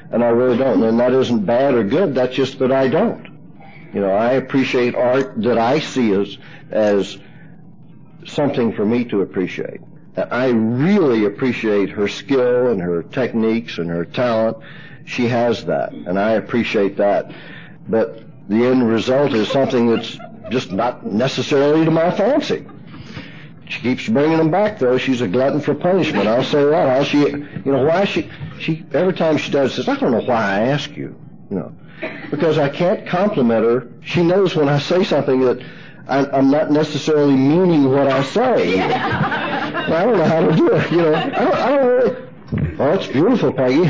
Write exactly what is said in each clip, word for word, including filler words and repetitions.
and I really don't. And that isn't bad or good. That's just that I don't. You know, I appreciate art that I see as as something for me to appreciate. I really appreciate her skill and her techniques and her talent. She has that, and I appreciate that. But the end result is something that's just not necessarily to my fancy. She keeps bringing them back, though. She's a glutton for punishment. I'll say that. How she, you know, why she, she, every time she does this, I don't know why I ask you, you know, because I can't compliment her. She knows when I say something that I, I'm not necessarily meaning what I say. I don't know how to do it, you know. I don't, I don't really, oh, it's beautiful, Peggy.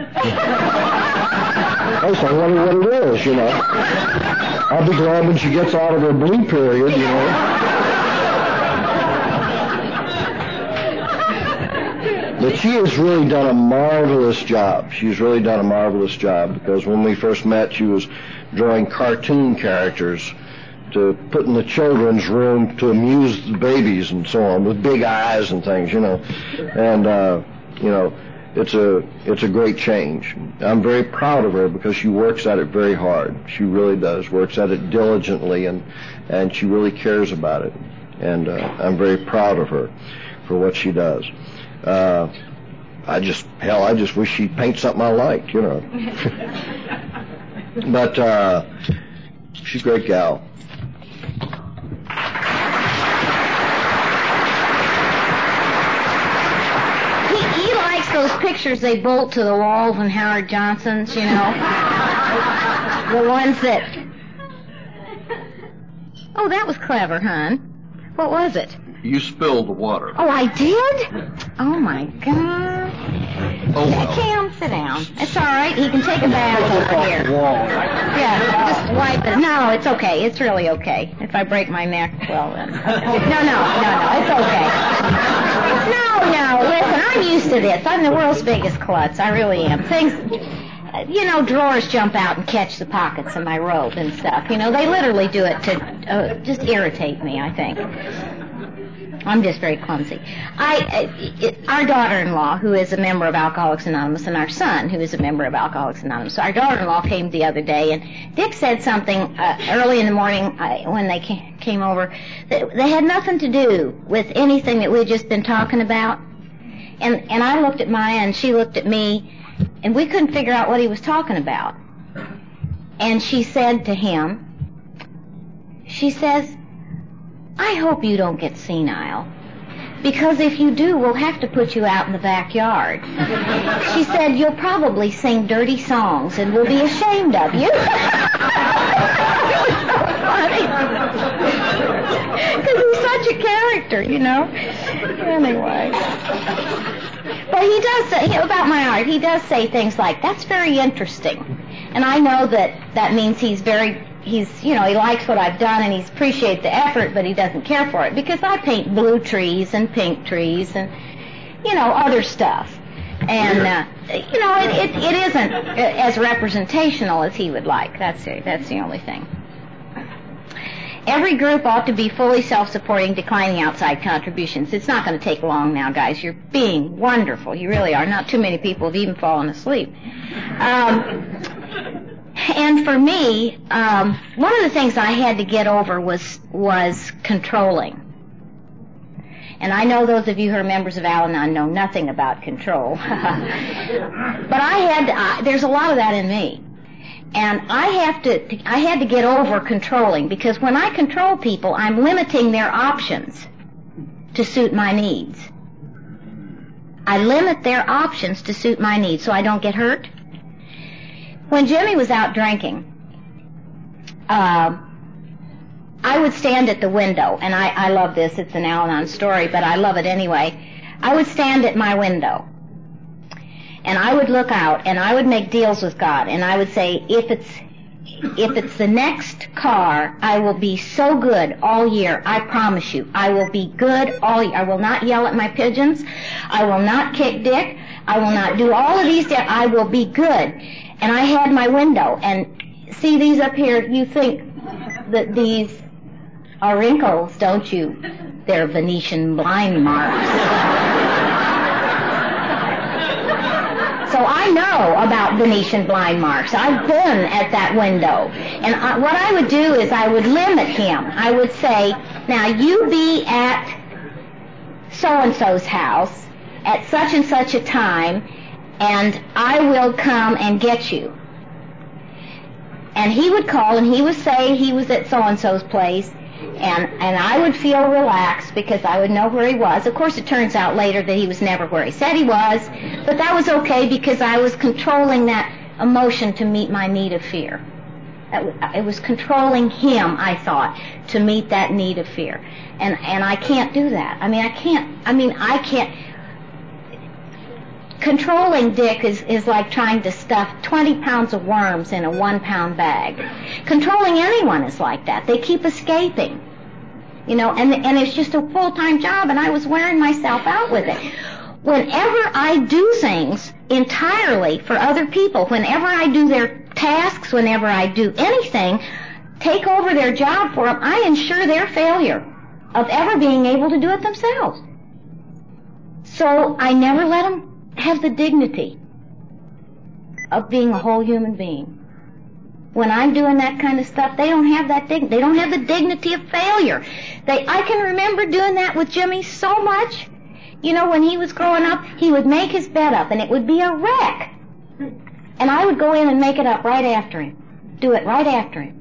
I just wonder what it is, you know. I'll be glad when she gets out of her blue period, you know. But she has really done a marvelous job. She's really done a marvelous job, because when we first met, she was drawing cartoon characters to put in the children's room to amuse the babies and so on, with big eyes and things, you know. And, uh, you know, it's a it's a great change. I'm very proud of her because she works at it very hard. She really does, works at it diligently, and, and she really cares about it. And uh, I'm very proud of her for what she does. Uh, I just, hell, I just wish she'd paint something I liked, you know. But uh, she's a great gal. He, he likes those pictures they bolt to the walls in Howard Johnson's, you know. The ones that... Oh, that was clever, hon. What was it? You spilled the water. Oh, I did? Oh, my God. Oh, well. Cam, sit down. It's all right. He can take a bath over here. Yeah, just wipe it. No, it's okay. It's really okay. If I break my neck, well, then. No, no, no, no. It's okay. No, no. Listen, I'm used to this. I'm the world's biggest klutz. I really am. Things... You know, drawers jump out and catch the pockets of my robe and stuff. You know, they literally do it to uh, just irritate me, I think. I'm just very clumsy. I, it, our daughter-in-law, who is a member of Alcoholics Anonymous, and our son, who is a member of Alcoholics Anonymous. So our daughter-in-law came the other day, and Dick said something uh, early in the morning uh, when they came, came over that they had nothing to do with anything that we'd just been talking about. And, and I looked at Maya, and she looked at me, and we couldn't figure out what he was talking about. And she said to him, she says, I hope you don't get senile, because if you do, we'll have to put you out in the backyard. She said, you'll probably sing dirty songs, and we'll be ashamed of you. It was so funny. Because he's such a character, you know. Anyway. But he does say, about my art, he does say things like, that's very interesting. And I know that that means he's very, he's, you know, he likes what I've done and he appreciates the effort, but he doesn't care for it. Because I paint blue trees and pink trees and, you know, other stuff. And, uh, you know, it, it, it isn't as representational as he would like. That's the, that's the only thing. Every group ought to be fully self-supporting, declining outside contributions. It's not going to take long now, guys. You're being wonderful. You really are. Not too many people have even fallen asleep. Um, and for me, um, one of the things I had to get over was was controlling. And I know those of you who are members of Al-Anon know nothing about control. But I had to, I, there's a lot of that in me. And I have to, I had to get over controlling, because when I control people, I'm limiting their options to suit my needs. I limit their options to suit my needs so I don't get hurt. When Jimmy was out drinking, uh, I would stand at the window, and I, I love this, it's an Al-Anon story, but I love it anyway. I would stand at my window. And I would look out, and I would make deals with God, and I would say, if it's if it's the next car, I will be so good all year. I promise you, I will be good all year. I will not yell at my pigeons. I will not kick Dick. I will not do all of these. I will be good. And I had my window, and see these up here. You think that these are wrinkles, don't you? They're Venetian blind marks. So I know about Venetian blind marks. I've been at that window. And I, what I would do is I would limit him. I would say, now you be at so-and-so's house at such and such a time, and I will come and get you. And he would call and he would say he was at so-and-so's place, and, and I would feel relaxed because I would know where he was. Of course, it turns out later that he was never where he said he was, but that was okay because I was controlling that emotion to meet my need of fear. It was controlling him, I thought, to meet that need of fear. And and I can't do that. I mean, I can't, I mean, I can't. Controlling Dick is, is like trying to stuff twenty pounds of worms in a one pound bag. Controlling anyone is like that. They keep escaping. You know, and and it's just a full-time job, and I was wearing myself out with it. Whenever I do things entirely for other people, whenever I do their tasks, whenever I do anything, take over their job for them, I ensure their failure of ever being able to do it themselves. So I never let them have the dignity of being a whole human being. When I'm doing that kind of stuff, they don't have that dignity. They don't have the dignity of failure. They, I can remember doing that with Jimmy so much. You know, when he was growing up, he would make his bed up, and it would be a wreck. And I would go in and make it up right after him. Do it right after him.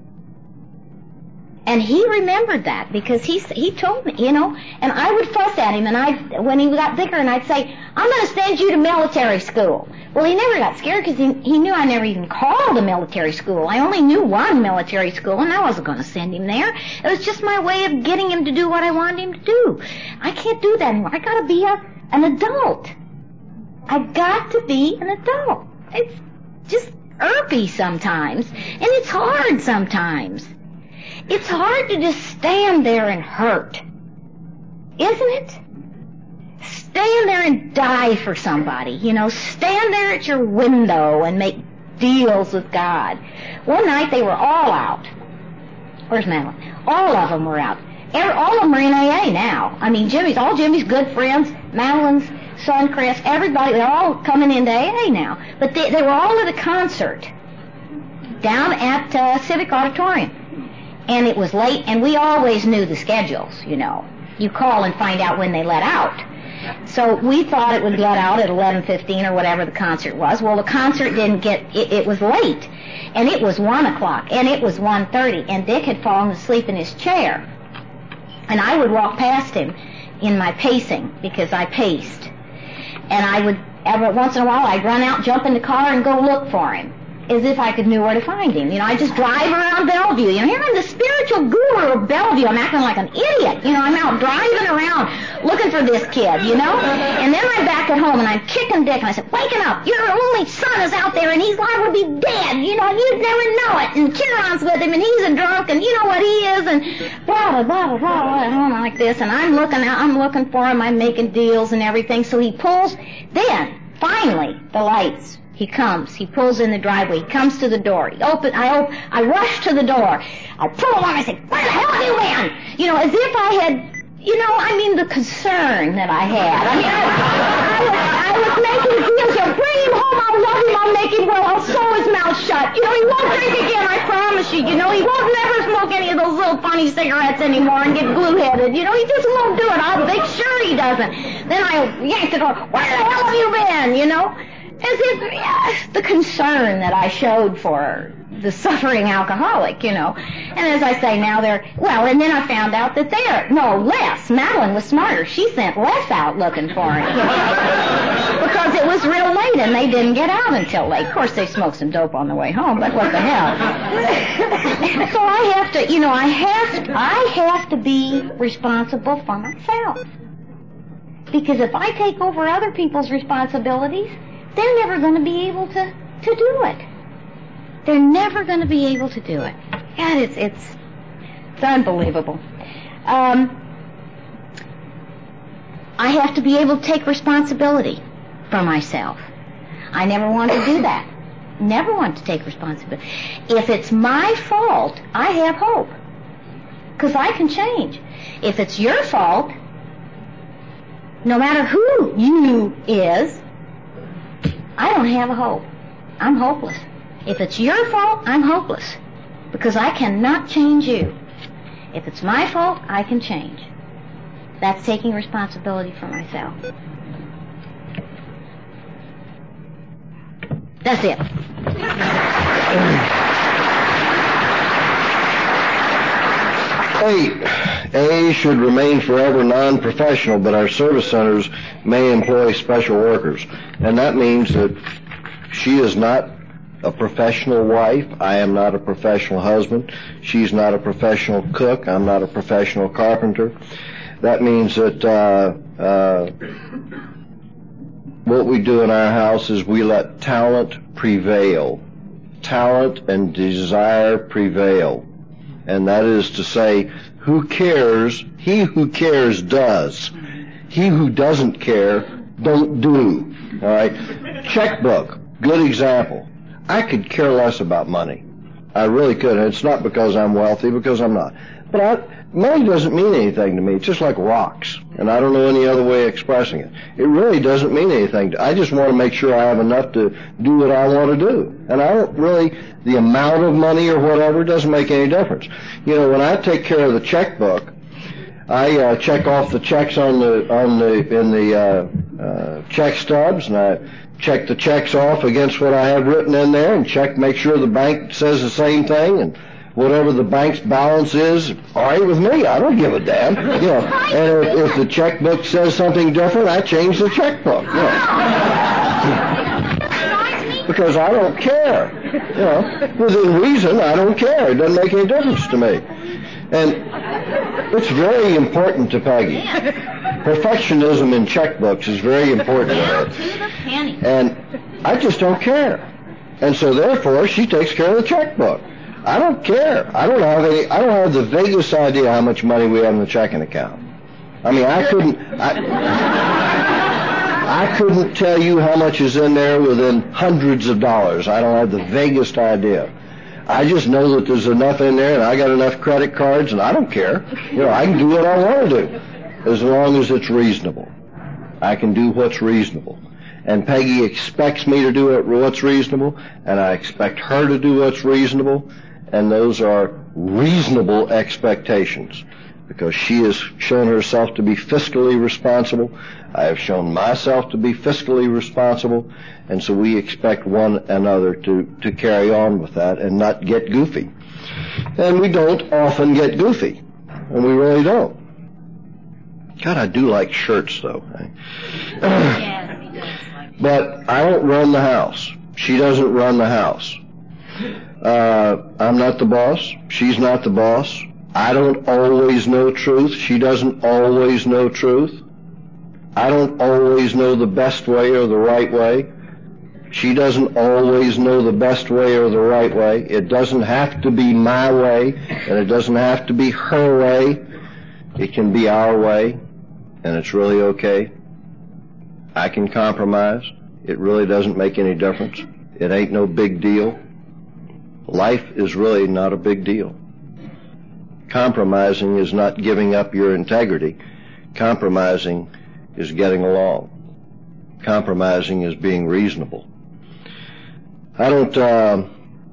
And he remembered that because he he told me, you know, and I would fuss at him, and I when he got bigger, and I'd say, I'm going to send you to military school. Well, he never got scared because he, he knew I never even called a military school. I only knew one military school, and I wasn't going to send him there. It was just my way of getting him to do what I wanted him to do. I can't do that anymore. I got to be a, an adult. I've got to be an adult. It's just irpy sometimes, and it's hard sometimes. It's hard to just stand there and hurt, isn't it? Stand there and die for somebody, you know. Stand there at your window and make deals with God. One night they were all out. Where's Madeline? All of them were out. Every, all of them are in A A now. I mean, Jimmy's, all Jimmy's good friends, Madeline's son Chris, everybody, they're all coming into A A now. But they, they were all at a concert down at uh, Civic Auditorium. And it was late, and we always knew the schedules, you know. You call and find out when they let out. So we thought it would let out at eleven fifteen or whatever the concert was. Well, the concert didn't get, it, it was late. And it was one o'clock, and it was one thirty, and Dick had fallen asleep in his chair. And I would walk past him in my pacing, because I paced. And I would, every once in a while, I'd run out, jump in the car, and go look for him, as if I could know where to find him. You know, I just drive around Bellevue. You know, here I'm the spiritual guru of Bellevue. I'm acting like an idiot. You know, I'm out driving around looking for this kid, you know. And then I'm back at home, and I'm kicking Dick, and I said, waking up. Your only son is out there, and he's liable to be dead. You know, you'd never know it. And Kieran's with him, and he's a drunk, and you know what he is, and blah, blah, blah, blah, blah, blah, like this. And I'm looking out, I'm looking for him. I'm making deals and everything. So he pulls. Then, finally, the lights. He comes. He pulls in the driveway. He comes to the door. He open. I op- I rush to the door. I pull him on. I say, "Where the hell have you been?" You know, as if I had, you know, I mean, the concern that I had. I mean, I, I, was, I was making deals. You know, bring him home. I'll love him. I'll make him well. I'll sew his mouth shut. You know, he won't drink again. I promise you. You know, he won't never smoke any of those little funny cigarettes anymore and get glue-headed. You know, he just won't do it. I'll make sure he doesn't. Then I yank the door. Where the hell have you been? You know. As if, yeah, the concern that I showed for the suffering alcoholic, you know. And as I say, now they're, well, and then I found out that they're, no, Les, Madeline was smarter. She sent Les out looking for him. Because it was real late and they didn't get out until late. Of course, they smoked some dope on the way home, but what the hell. So I have to, you know, I have, I have to be responsible for myself. Because if I take over other people's responsibilities, they're never going to be able to, to do it. They're never going to be able to do it. God, it's, it's, it's unbelievable. Um, I have to be able to take responsibility for myself. I never want to do that. Never want to take responsibility. If it's my fault, I have hope. Because I can change. If it's your fault, no matter who you is, I don't have a hope. I'm hopeless. If it's your fault, I'm hopeless, because I cannot change you. If it's my fault, I can change. That's taking responsibility for myself. That's it. A, A should remain forever non-professional, but our service centers may employ special workers. And that means that she is not a professional wife. I am not a professional husband. She's not a professional cook. I'm not a professional carpenter. That means that uh, uh, what we do in our house is we let talent prevail. Talent and desire prevail. And that is to say, who cares? He who cares does. He who doesn't care don't do. All right? Checkbook, good example. I could care less about money. I really could. And it's not because I'm wealthy, because I'm not. But I, money doesn't mean anything to me. It's just like rocks. And I don't know any other way of expressing it. It really doesn't mean anything. To, I just want to make sure I have enough to do what I want to do. And I don't really, the amount of money or whatever doesn't make any difference. You know, when I take care of the checkbook, I uh, check off the checks on the, on the, in the uh, uh, check stubs, and I check the checks off against what I have written in there, and check, make sure the bank says the same thing, and whatever the bank's balance is, all right with me. I don't give a damn. You know, and if, if the checkbook says something different, I change the checkbook. You know. Because I don't care. You know, within reason, I don't care. It doesn't make any difference to me. And it's very important to Peggy. Perfectionism in checkbooks is very important to her. And I just don't care. And so therefore, she takes care of the checkbook. I don't care. I don't have any, I don't have the vaguest idea how much money we have in the checking account. I mean, I couldn't, I, I couldn't tell you how much is in there within hundreds of dollars. I don't have the vaguest idea. I just know that there's enough in there, and I got enough credit cards, and I don't care. You know, I can do what I want to do, as long as it's reasonable. I can do what's reasonable. And Peggy expects me to do what's reasonable, and I expect her to do what's reasonable, and those are reasonable expectations, because she has shown herself to be fiscally responsible. I have shown myself to be fiscally responsible, and so we expect one another to, to carry on with that and not get goofy. And we don't often get goofy, and we really don't. God, I do like shirts, though. But I don't run the house. She doesn't run the house. Uh, I'm not the boss. She's not the boss. I don't always know truth. She doesn't always know truth. I don't always know the best way or the right way. She doesn't always know the best way or the right way. It doesn't have to be my way, and it doesn't have to be her way. It can be our way, and it's really okay. I can compromise. It really doesn't make any difference. It ain't no big deal. Life is really not a big deal. Compromising is not giving up your integrity. Compromising is getting along. Compromising is being reasonable. I don't, uh,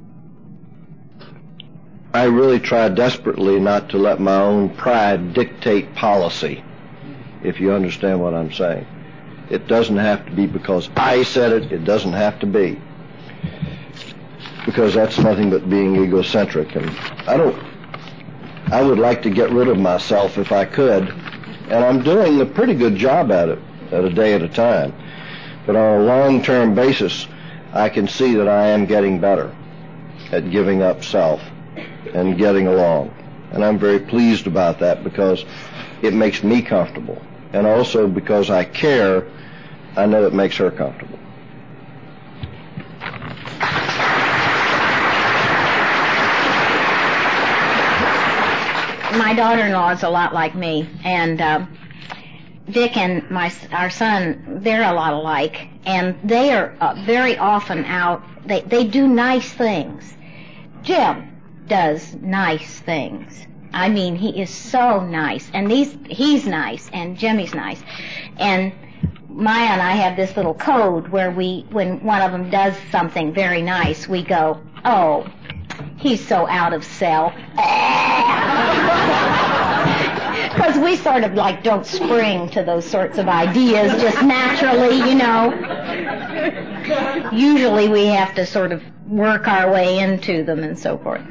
I really try desperately not to let my own pride dictate policy, if you understand what I'm saying. It doesn't have to be because I said it. It doesn't have to be. Because that's nothing but being egocentric. And I don't, I would like to get rid of myself if I could. And I'm doing a pretty good job at it, at a day at a time. But on a long-term basis, I can see that I am getting better at giving up self and getting along. And I'm very pleased about that, because it makes me comfortable. And also because I care, I know it makes her comfortable. My daughter-in-law is a lot like me, and uh, Dick and my our son, they're a lot alike, and they are uh, very often out. They they do nice things. Jim does nice things. I mean, he is so nice, and these he's nice, and Jimmy's nice, and Maya and I have this little code where we, when one of them does something very nice, we go, oh, he's so out of cell. Because we sort of like don't spring to those sorts of ideas just naturally, you know. Usually we have to sort of work our way into them and so forth.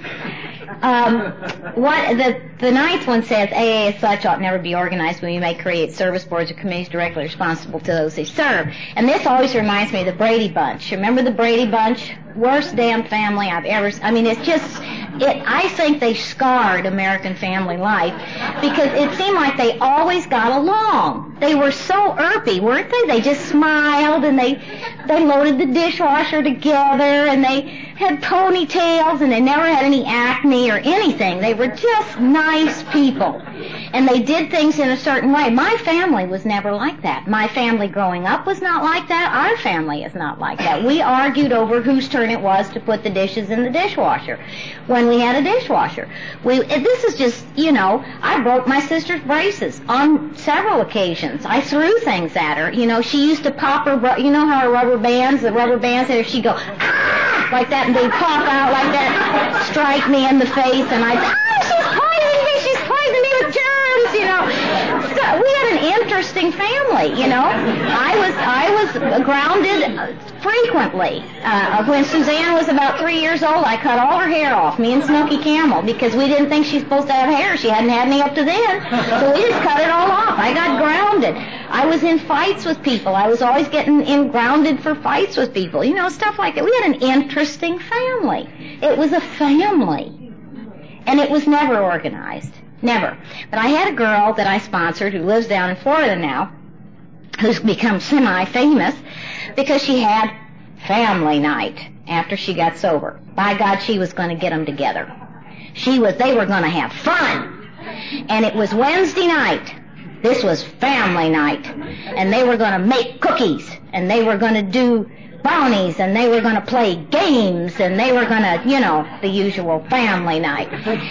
Um, what the the ninth one says, A A as such ought never be organized when you may create service boards or committees directly responsible to those they serve. And this always reminds me of the Brady Bunch. Remember the Brady Bunch? Worst damn family I've ever seen. I mean, it's just, it. I think they scarred American family life because it seemed like they always got along. They were so irpy, weren't they? They just smiled and they they loaded the dishwasher together and they had ponytails and they never had any acne or anything. They were just nice people. And they did things in a certain way. My family was never like that. My family growing up was not like that. Our family is not like that. We argued over whose turn it was to put the dishes in the dishwasher when we had a dishwasher. We, this is just, you know, I broke my sister's braces on several occasions. I threw things at her. You know, she used to pop her, you know how her rubber bands, the rubber bands, and she'd go, ah, like that, and they'd pop out like that, strike me in the face, and I'd say, ah, she's poisoning me, she's poisoning me with germs, you know. So we had an interesting family, you know. I was I was grounded frequently. Uh, when Suzanne was about three years old, I cut all her hair off, me and Snooky Camel, because we didn't think she's supposed to have hair. She hadn't had any up to then, so we just cut it all off. I got grounded. I was in fights with people. I was always getting in grounded for fights with people, you know, stuff like that. We had an interesting family. It was a family, and it was never organized. Never. But I had a girl that I sponsored who lives down in Florida now, who's become semi-famous because she had family night after she got sober. By God, she was going to get them together. She was, they were going to have fun. And it was Wednesday night. This was family night. And they were going to make cookies. And they were going to do brownies, and they were going to play games, and they were going to, you know, the usual family night.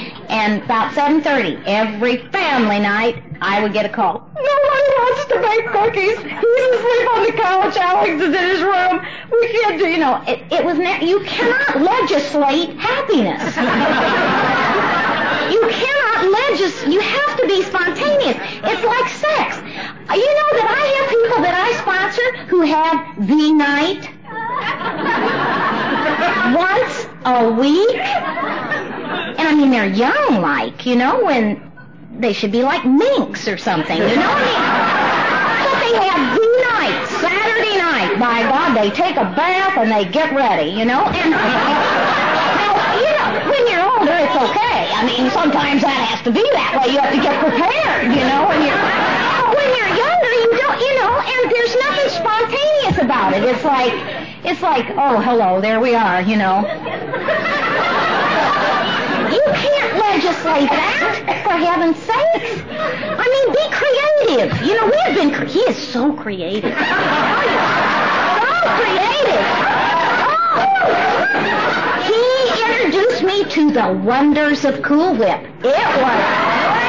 And about seven thirty, every family night, I would get a call. Nobody wants to make cookies. He's asleep on the couch. Alex is in his room. We can't do, you know, it, it was, ne- you cannot legislate happiness. You cannot legislate, you have to be spontaneous. It's like sex. You know that I have people that I sponsor who have the night once a week. And I mean, they're young, like, you know, when they should be like minks or something, you know what I mean? But they have the night, Saturday night. By God, they take a bath and they get ready, you know? And, now, you know, when you're older, it's okay. I mean, sometimes that has to be that way. You have to get prepared, you know, when you're... When you're younger, you don't, you know, and there's nothing spontaneous about it. It's like, it's like, oh, hello, there we are, you know. You can't legislate that, for heaven's sakes. I mean, be creative. You know, we have been, he is so creative. So creative. Oh. He introduced me to the wonders of Cool Whip. It was great.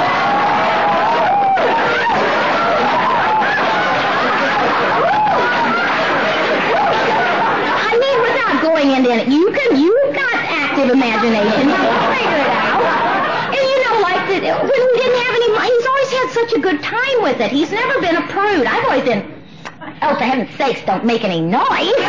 Going into it, you can, you've got active imagination. You can figure it out. And you know, like the, when we didn't have any money, he's always had such a good time with it. He's never been a prude. I've always been, oh, for heaven's sakes, don't make any noise. You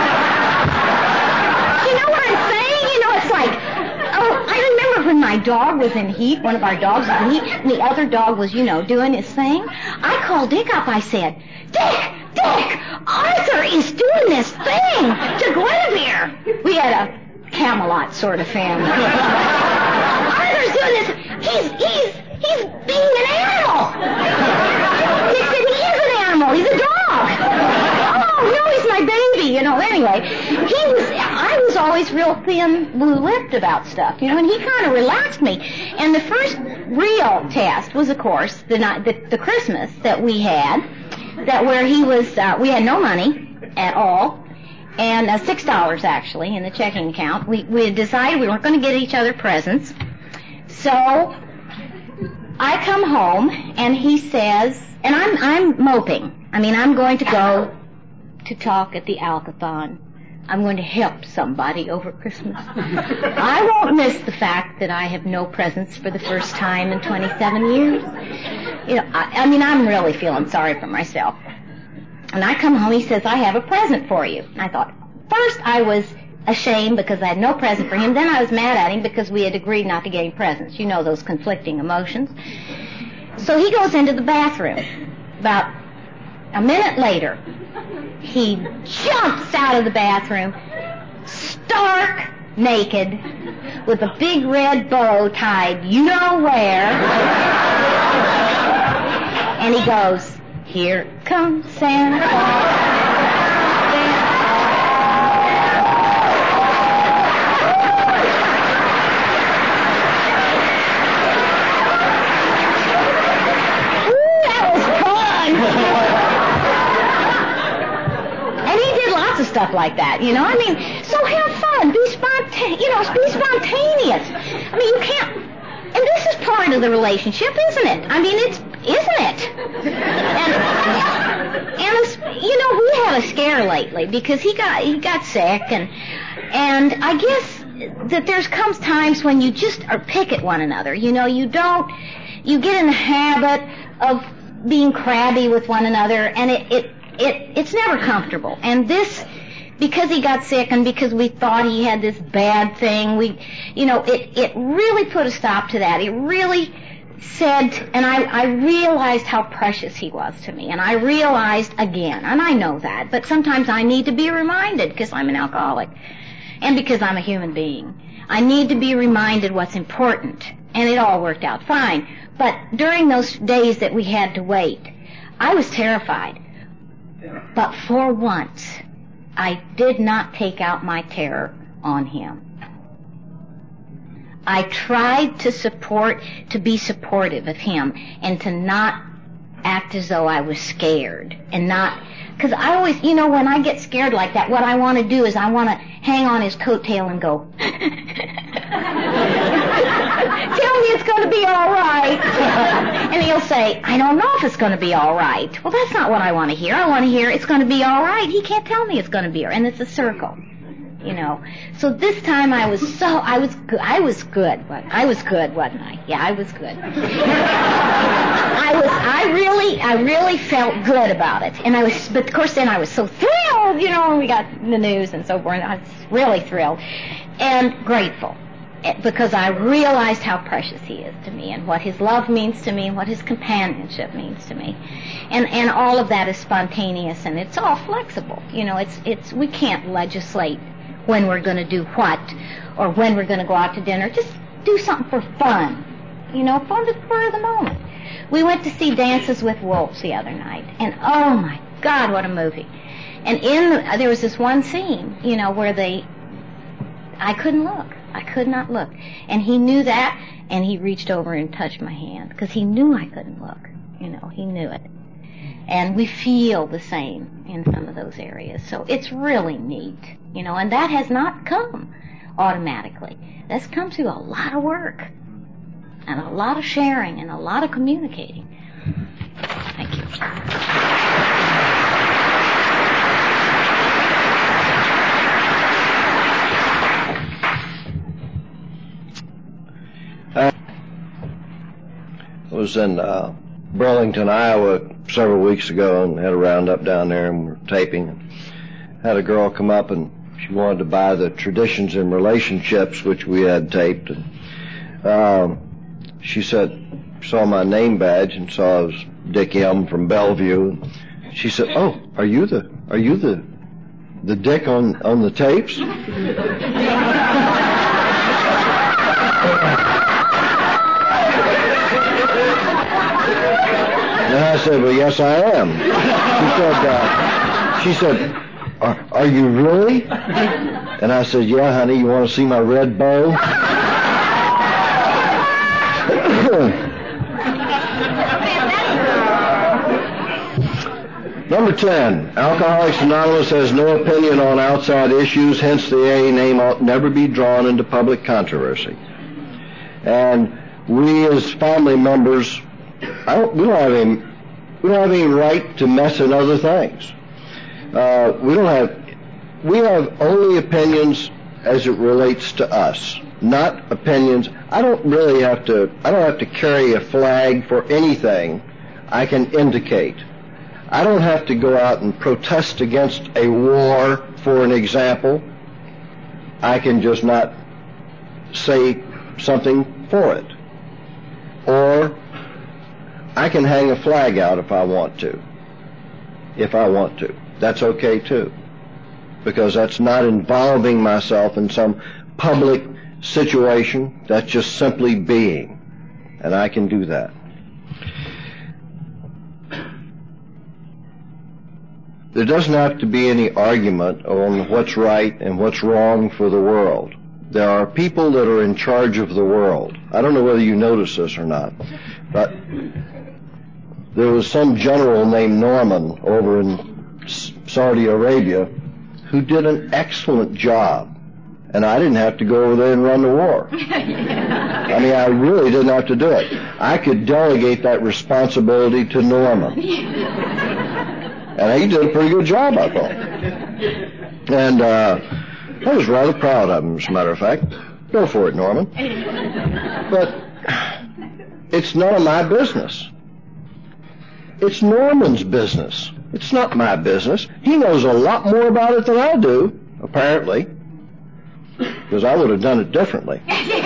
know what I'm saying? You know, it's like, oh, I remember when my dog was in heat, one of our dogs was in heat, and the other dog was, you know, doing his thing. I called Dick up. I said, Dick, Dick, Arthur is doing this thing to Guinevere. We had a Camelot sort of family. Arthur's doing this. He's, he's, he's being an animal. Dick said, he is an animal. He's a dog. Oh, no, he's my baby, you know. Anyway, he was, I was always real thin, blue-lipped about stuff, you know, and he kind of relaxed me. And the first real test was, of course, the, the, the Christmas that we had, that where he was, uh, we had no money at all, and uh, six dollars actually in the checking account. We we had decided we weren't going to get each other presents, so I come home and he says, and I'm I'm moping. I mean, I'm going to go to talk at the Alcathon. I'm going to help somebody over Christmas. I won't miss the fact that I have no presents for the first time in twenty-seven years. You know, I, I mean, I'm really feeling sorry for myself. And I come home, he says, I have a present for you. And I thought, first I was ashamed because I had no present for him. Then I was mad at him because we had agreed not to get him presents. You know those conflicting emotions. So he goes into the bathroom. About a minute later, he jumps out of the bathroom, stark naked, with a big red bow tied you know where. And he goes, here comes Santa Claus. Stuff like that, you know. I mean, so have fun, be spontaneous, you know, be spontaneous. I mean, you can't, and this is part of the relationship, isn't it? I mean, it's, isn't it? And, and it's, you know, we had a scare lately because he got, he got sick, and, and I guess that there's comes times when you just are pick at one another, you know, you don't, you get in the habit of being crabby with one another, and it, it, it, it's never comfortable. And this, because he got sick and because we thought he had this bad thing, we, you know, it, it really put a stop to that. It really said, and I, I realized how precious he was to me, and I realized again, and I know that, but sometimes I need to be reminded because I'm an alcoholic and because I'm a human being. I need to be reminded what's important, and it all worked out fine. But during those days that we had to wait, I was terrified. But for once, I did not take out my terror on him. I tried to support, to be supportive of him and to not act as though I was scared and not, because I always, you know, when I get scared like that, what I want to do is I want to hang on his coattail and go, tell me it's going to be all right. And he'll say, I don't know if it's going to be all right. Well, that's not what I want to hear. I want to hear it's going to be all right. He can't tell me it's going to be all right. And it's a circle, you know. So this time I was so, I was good. I was good. I was good, wasn't I? Yeah, I was good. I was, I really, I really felt good about it. And I was, but of course then I was so thrilled, you know, when we got the news and so forth. I was really thrilled and grateful, because I realized how precious he is to me and what his love means to me and what his companionship means to me. And and all of that is spontaneous, and it's all flexible. You know, it's it's we can't legislate when we're going to do what or when we're going to go out to dinner. Just do something for fun. You know, fun to spur the moment. We went to see Dances with Wolves the other night, and oh my God, what a movie. And in the, there was this one scene, you know, where they, I couldn't look. I could not look. And he knew that, and he reached over and touched my hand, because he knew I couldn't look. You know, he knew it. And we feel the same in some of those areas. So it's really neat, you know, and that has not come automatically. That's come through a lot of work, and a lot of sharing, and a lot of communicating. Thank you. I was in uh, Burlington, Iowa several weeks ago and had a roundup down there, and we were taping. Had a girl come up and she wanted to buy the Traditions in Relationships, which we had taped. And, um, she said, saw my name badge and saw I was Dick M. from Bellevue. She said, "Oh, are you the are you the the Dick on on the tapes?" And I said, "Well, yes, I am." She said, uh, "She said, are, are you really?" And I said, "Yeah, honey. You want to see my red bow?" Number ten, Alcoholics Anonymous has no opinion on outside issues, hence the A A name ought never be drawn into public controversy. And we as family members, I don't, we don't have any We don't have any right to mess in other things. Uh, we don't have, we have only opinions as it relates to us, not opinions. I don't really have to, I don't have to carry a flag for anything I can indicate. I don't have to go out and protest against a war, for an example. I can just not say something for it. Or I can hang a flag out if I want to. If I want to. That's okay too. Because that's not involving myself in some public situation. That's just simply being. And I can do that. There doesn't have to be any argument on what's right and what's wrong for the world. There are people that are in charge of the world. I don't know whether you notice this or not, but there was some general named Norman over in Saudi Arabia who did an excellent job, and I didn't have to go over there and run the war. I mean, I really didn't have to do it. I could delegate that responsibility to Norman. And he did a pretty good job, I thought. And uh, I was rather proud of him, as a matter of fact. Go for it, Norman. But it's none of my business. It's Norman's business. It's not my business. He knows a lot more about it than I do, apparently, because I would have done it differently.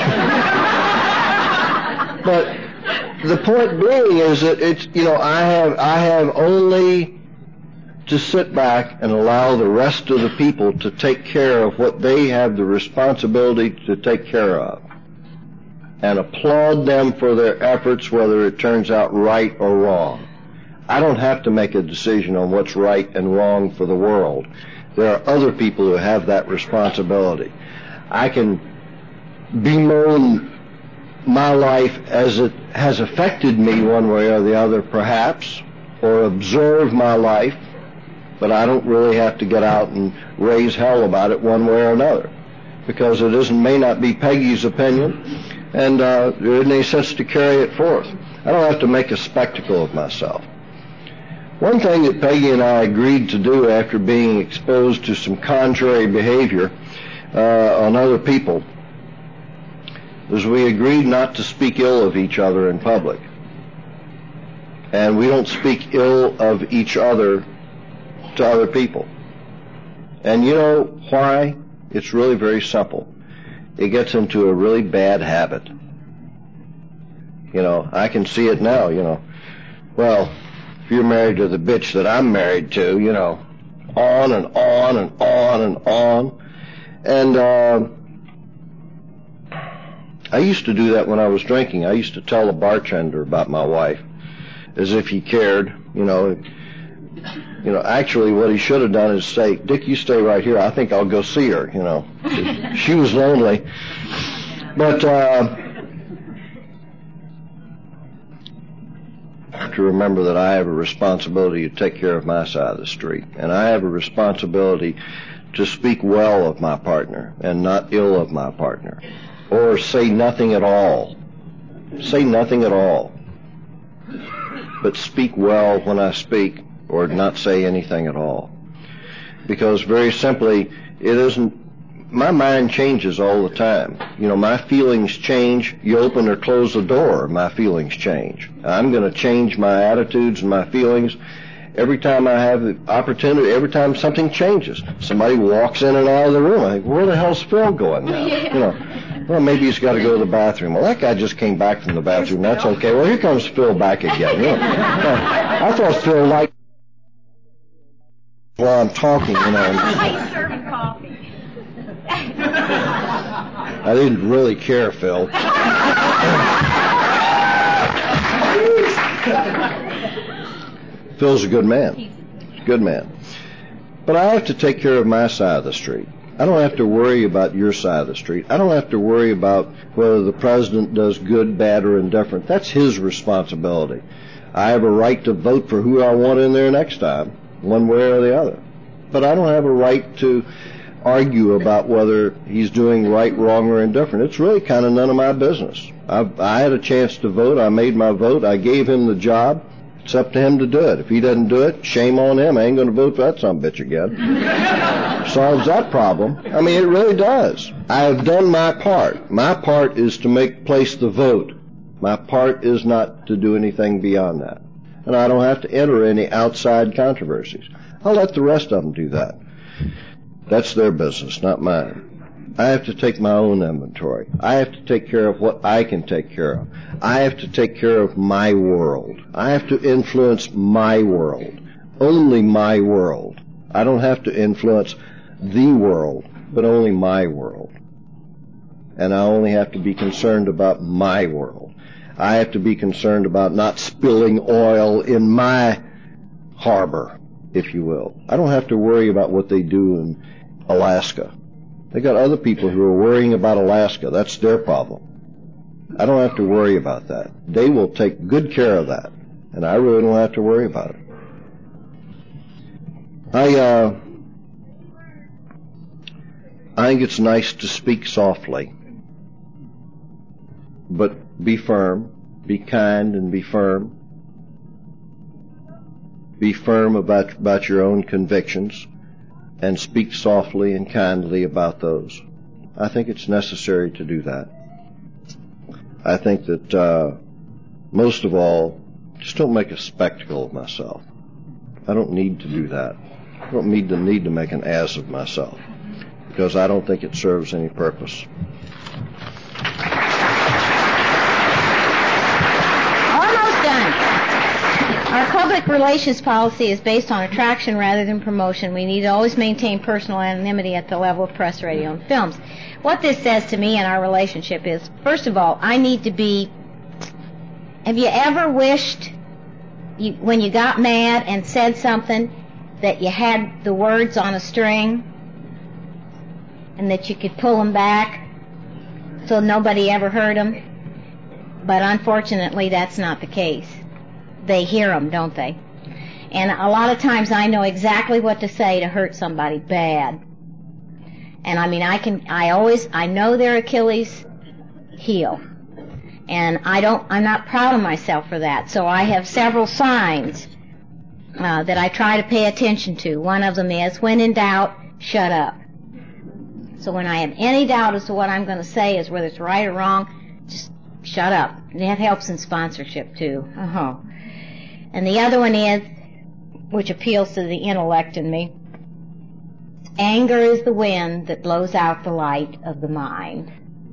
But the point being is that it's, you know, I have I have only to sit back and allow the rest of the people to take care of what they have the responsibility to take care of, and applaud them for their efforts, whether it turns out right or wrong. I don't have to make a decision on what's right and wrong for the world. There are other people who have that responsibility. I can bemoan my life as it has affected me one way or the other, perhaps, or observe my life, but I don't really have to get out and raise hell about it one way or another, because it isn't, may not be Peggy's opinion, and uh, there isn't any sense to carry it forth. I don't have to make a spectacle of myself. One thing that Peggy and I agreed to do after being exposed to some contrary behavior uh, on other people was we agreed not to speak ill of each other in public. And we don't speak ill of each other to other people. And you know why? It's really very simple. It gets into a really bad habit. You know, I can see it now, you know. Well, if you're married to the bitch that I'm married to, you know, on and on and on and on. And uh, I used to do that when I was drinking. I used to tell the bartender about my wife as if he cared, you know. You know, actually what he should have done is say, Dick, you stay right here. I think I'll go see her, you know. She was lonely. But uh, I have to remember that I have a responsibility to take care of my side of the street. And I have a responsibility to speak well of my partner and not ill of my partner. Or say nothing at all. Say nothing at all. But speak well when I speak, or not say anything at all. Because very simply, it isn't, my mind changes all the time. You know, my feelings change. You open or close the door, my feelings change. I'm going to change my attitudes and my feelings every time I have the opportunity, every time something changes. Somebody walks in and out of the room. I think, where the hell's Phil going now? You know, well, maybe he's got to go to the bathroom. Well, that guy just came back from the bathroom. That's okay. Well, here comes Phil back again. You know, I thought Phil liked while I'm talking, you know. He's serving coffee. I didn't really care, Phil. Phil's a good man. Good man. But I have to take care of my side of the street. I don't have to worry about your side of the street. I don't have to worry about whether the president does good, bad, or indifferent. That's his responsibility. I have a right to vote for who I want in there next time, one way or the other. But I don't have a right to argue about whether he's doing right, wrong, or indifferent. It's really kind of none of my business. I've, I had a chance to vote. I made my vote. I gave him the job. It's up to him to do it. If he doesn't do it, shame on him. I ain't going to vote for that son of a bitch again. Solves that problem. I mean, it really does. I have done my part. My part is to make place the vote. My part is not to do anything beyond that. And I don't have to enter any outside controversies. I'll let the rest of them do that. That's their business, not mine. I have to take my own inventory. I have to take care of what I can take care of. I have to take care of my world. I have to influence my world. Only my world. I don't have to influence the world, but only my world. And I only have to be concerned about my world. I have to be concerned about not spilling oil in my harbor, if you will. I don't have to worry about what they do in Alaska. They got other people who are worrying about Alaska. That's their problem. I don't have to worry about that. They will take good care of that, and I really don't have to worry about it. I uh, I think it's nice to speak softly, but be firm, be kind, and be firm. Be firm about about your own convictions, and speak softly and kindly about those. I think it's necessary to do that. I think that uh, most of all, just don't make a spectacle of myself. I don't need to do that. I don't need to need to make an ass of myself, because I don't think it serves any purpose. Almost done. Our public relations policy is based on attraction rather than promotion. We need to always maintain personal anonymity at the level of press, radio, and films. What this says to me in our relationship is, first of all, I need to be... Have you ever wished, you, when you got mad and said something, that you had the words on a string and that you could pull them back so nobody ever heard them? But unfortunately, that's not the case. They hear them, don't they? And a lot of times I know exactly what to say to hurt somebody bad. And I mean, I can, I always, I know their Achilles heel. And I don't, I'm not proud of myself for that. So I have several signs uh, that I try to pay attention to. One of them is, when in doubt, shut up. So when I have any doubt as to what I'm going to say, is whether it's right or wrong, just shut up. And that helps in sponsorship too. Uh-huh. And the other one is, which appeals to the intellect in me, anger is the wind that blows out the light of the mind.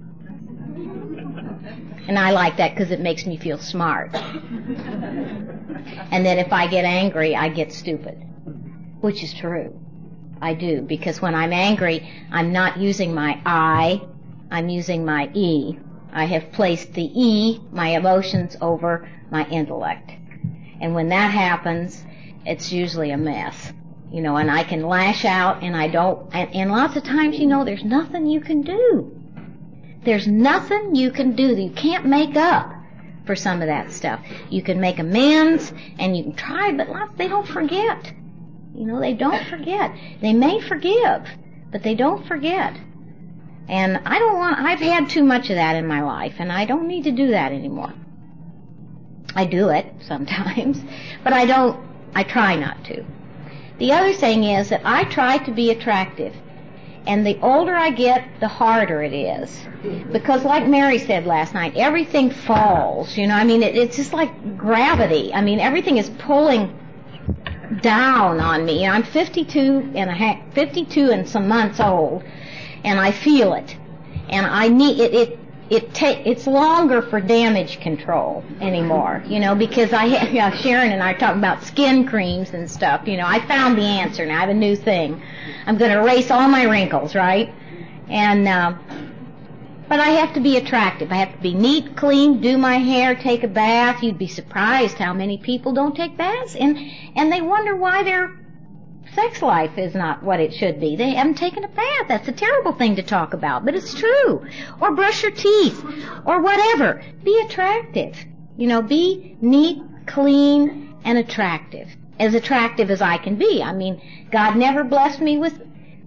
And I like that because it makes me feel smart. And that if I get angry, I get stupid. Which is true. I do. Because when I'm angry, I'm not using my I, I'm using my E. I have placed the E, my emotions, over my intellect. And when that happens, it's usually a mess. You know, and I can lash out, and I don't, and, and lots of times, you know, there's nothing you can do. There's nothing you can do. You can't make up for some of that stuff. You can make amends, and you can try, but lots, they don't forget. You know, they don't forget. They may forgive, but they don't forget. And I don't want, I've had too much of that in my life, and I don't need to do that anymore. I do it sometimes, but I don't, I try not to. The other thing is that I try to be attractive. And the older I get, the harder it is. Because like Mary said last night, everything falls, you know, I mean, it, it's just like gravity. I mean, everything is pulling down on me. You know, I'm fifty-two and a half, fifty-two and some months old, and I feel it. And I need, it, it, it ta- it's longer for damage control anymore, you know, because I have, yeah, Sharon and I are talking about skin creams and stuff, you know, I found the answer now, I have a new thing. I'm going to erase all my wrinkles, right? And, uh, but I have to be attractive. I have to be neat, clean, do my hair, take a bath. You'd be surprised how many people don't take baths, and, and they wonder why their sex life is not what it should be. They haven't taken a bath. That's a terrible thing to talk about, but it's true. Or brush your teeth, or whatever. Be attractive. You know, be neat, clean, and attractive. As attractive as I can be. I mean, God never blessed me with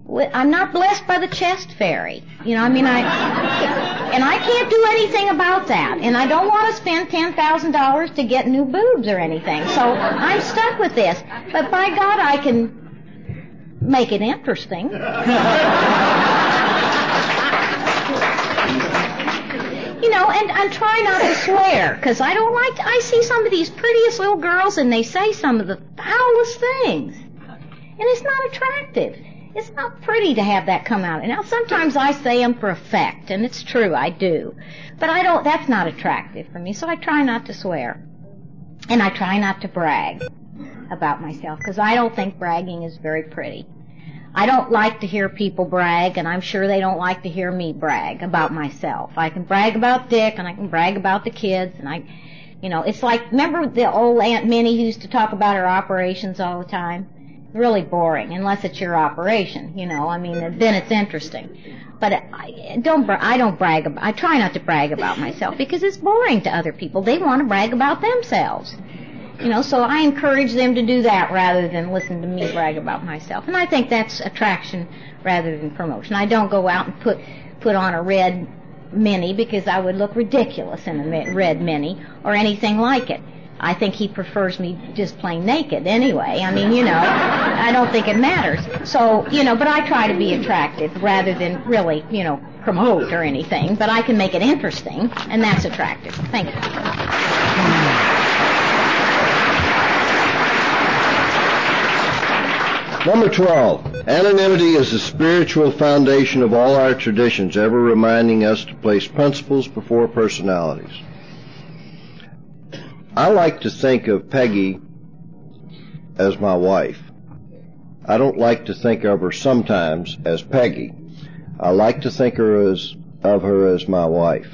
I'm not blessed by the chest fairy. You know, I mean, I, and I can't do anything about that. And I don't want to spend ten thousand dollars to get new boobs or anything. So I'm stuck with this. But by God, I can make it interesting. You know, and, and try not to swear, because I don't like to, I see some of these prettiest little girls and they say some of the foulest things. And it's not attractive. It's not pretty to have that come out. Now, sometimes I say them for effect, and it's true, I do. But I don't, that's not attractive for me, so I try not to swear. And I try not to brag about myself, because I don't think bragging is very pretty. I don't like to hear people brag, and I'm sure they don't like to hear me brag about myself. I can brag about Dick, and I can brag about the kids, and I, you know, it's like, remember the old Aunt Minnie who used to talk about her operations all the time? Really boring, unless it's your operation, you know, I mean, then it's interesting. But I don't, I don't brag, about, I try not to brag about myself, because it's boring to other people. They want to brag about themselves. You know, so I encourage them to do that rather than listen to me brag about myself. And I think that's attraction rather than promotion. I don't go out and put put on a red mini, because I would look ridiculous in a red mini or anything like it. I think he prefers me just plain naked anyway. I mean, you know, I don't think it matters. So, you know, but I try to be attractive rather than really, you know, promote or anything. But I can make it interesting, and that's attractive. Thank you. Number twelve, anonymity is the spiritual foundation of all our traditions, ever reminding us to place principles before personalities. I like to think of Peggy as my wife. I don't like to think of her sometimes as Peggy. I like to think her as, of her as my wife.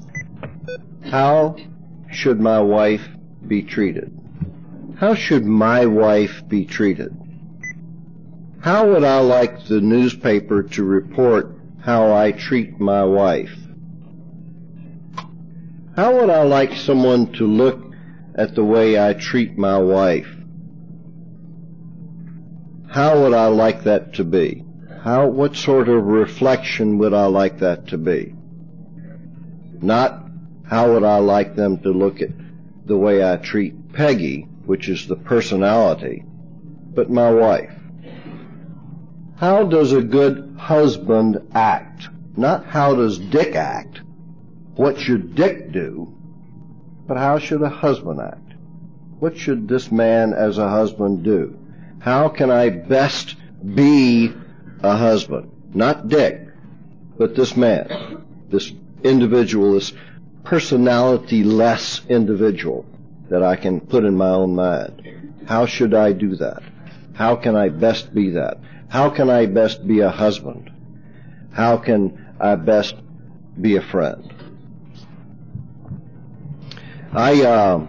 How should my wife be treated? How should my wife be treated? How would I like the newspaper to report how I treat my wife? How would I like someone to look at the way I treat my wife? How would I like that to be? How, what sort of reflection would I like that to be? Not how would I like them to look at the way I treat Peggy, which is the personality, but my wife. How does a good husband act? Not how does Dick act? What should Dick do? But how should a husband act? What should this man as a husband do? How can I best be a husband? Not Dick, but this man, this individual, this personality-less individual that I can put in my own mind. How should I do that? How can I best be that? How can I best be a husband? How can I best be a friend? I, uh,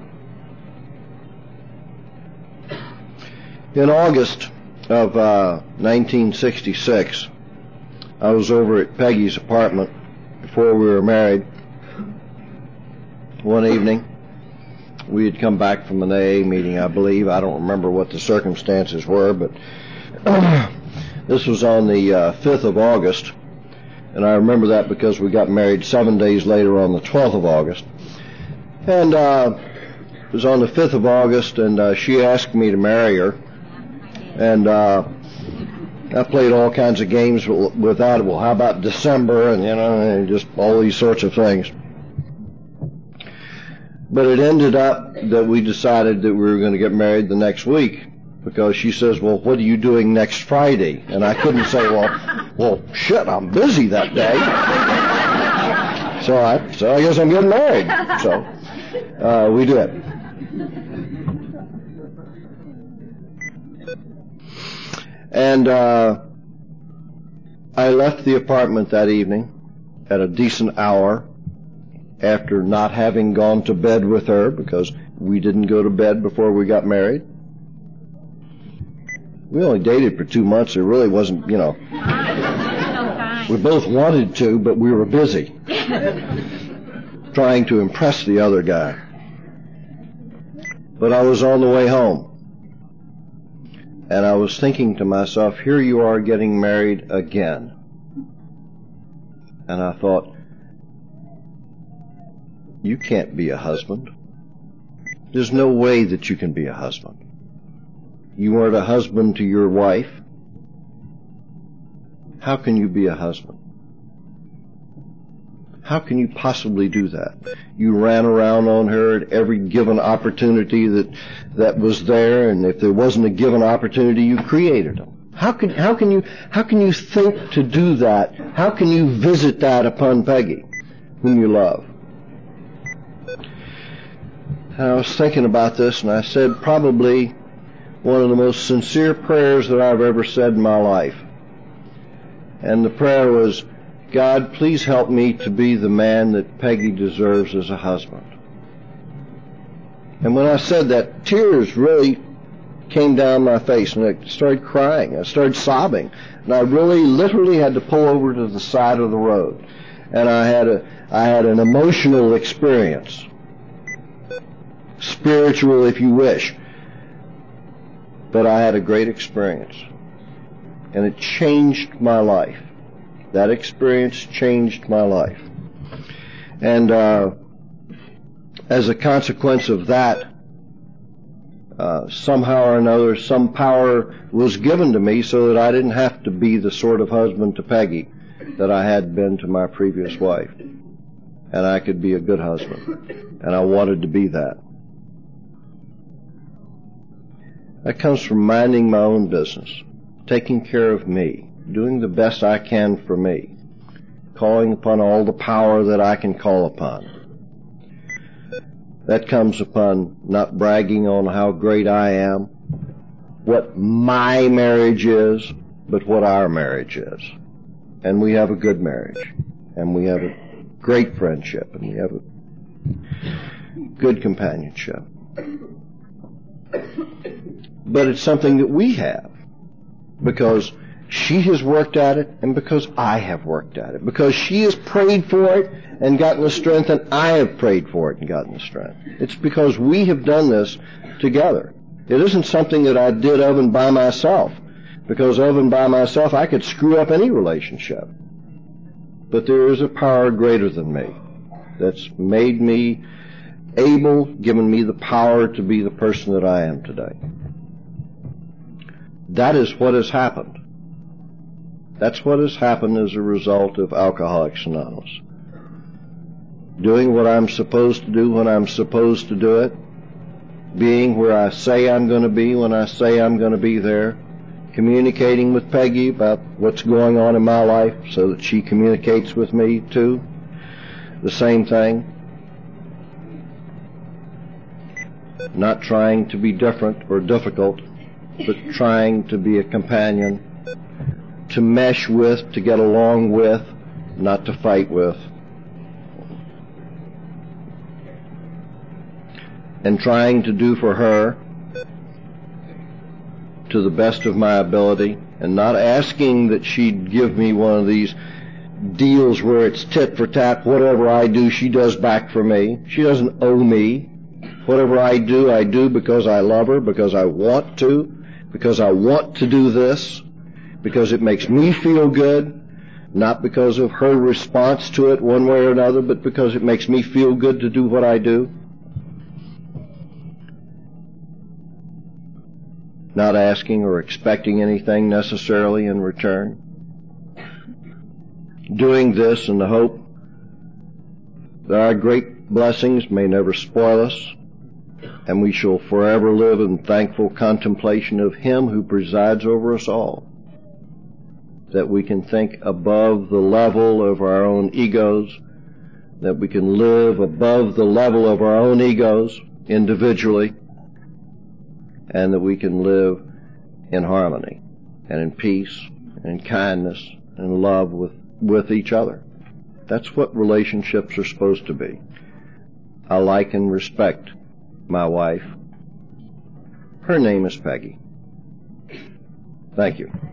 in August of uh, nineteen sixty-six, I was over at Peggy's apartment before we were married. One evening, we had come back from an A A meeting, I believe. I don't remember what the circumstances were, but this was on the uh, fifth of August, and I remember that because we got married seven days later on the twelfth of August. And uh, it was on the fifth of August, and uh, she asked me to marry her. And uh, I played all kinds of games with that. Well, how about December? And, you know, and just all these sorts of things. But it ended up that we decided that we were going to get married the next week, because she says, well, what are you doing next Friday? And I couldn't say, well, well, shit, I'm busy that day. So I, so I guess I'm getting married. So uh, we did. And uh, I left the apartment that evening at a decent hour after not having gone to bed with her, because we didn't go to bed before we got married. We only dated for two months. It really wasn't, you know. We both wanted to, but we were busy trying to impress the other guy. But I was on the way home. And I was thinking to myself, here you are getting married again. And I thought, you can't be a husband. There's no way that you can be a husband. You weren't a husband to your wife. How can you be a husband? How can you possibly do that? You ran around on her at every given opportunity that that was there, and if there wasn't a given opportunity, you created them. How can how can you how can you think to do that? How can you visit that upon Peggy, whom you love? And I was thinking about this, and I said probably one of the most sincere prayers that I've ever said in my life. And the prayer was, God, please help me to be the man that Peggy deserves as a husband. And when I said that, tears really came down my face, and I started crying. I started sobbing. And I really literally had to pull over to the side of the road. And I had a, I had an emotional experience. Spiritual, if you wish. But I had a great experience. And it changed my life. That experience changed my life. And uh, as a consequence of that, uh, somehow or another, some power was given to me so that I didn't have to be the sort of husband to Peggy that I had been to my previous wife. And I could be a good husband. And I wanted to be that. That comes from minding my own business, taking care of me, doing the best I can for me, calling upon all the power that I can call upon. That comes upon not bragging on how great I am, what my marriage is, but what our marriage is. And we have a good marriage, and we have a great friendship, and we have a good companionship. But it's something that we have, because she has worked at it, and because I have worked at it. Because she has prayed for it and gotten the strength, and I have prayed for it and gotten the strength. It's because we have done this together. It isn't something that I did of and by myself, because of and by myself I could screw up any relationship. But there is a power greater than me that's made me able, given me the power to be the person that I am today. That is what has happened. That's what has happened as a result of Alcoholics Anonymous. Doing what I'm supposed to do when I'm supposed to do it. Being where I say I'm going to be when I say I'm going to be there. Communicating with Peggy about what's going on in my life so that she communicates with me too. The same thing. Not trying to be different or difficult, but trying to be a companion, to mesh with, to get along with, not to fight with. And trying to do for her to the best of my ability, and not asking that she'd give me one of these deals where it's tit for tat. Whatever I do, she does back for me. She doesn't owe me. Whatever I do, I do because I love her, because I want to, because I want to do this, because it makes me feel good, not because of her response to it one way or another, but because it makes me feel good to do what I do. Not asking or expecting anything necessarily in return. Doing this in the hope that our great blessings may never spoil us, and we shall forever live in thankful contemplation of Him who presides over us all. That we can think above the level of our own egos, that we can live above the level of our own egos individually, and that we can live in harmony and in peace and in kindness and love with, with each other. That's what relationships are supposed to be. I like and respect my wife. Her name is Peggy. Thank you.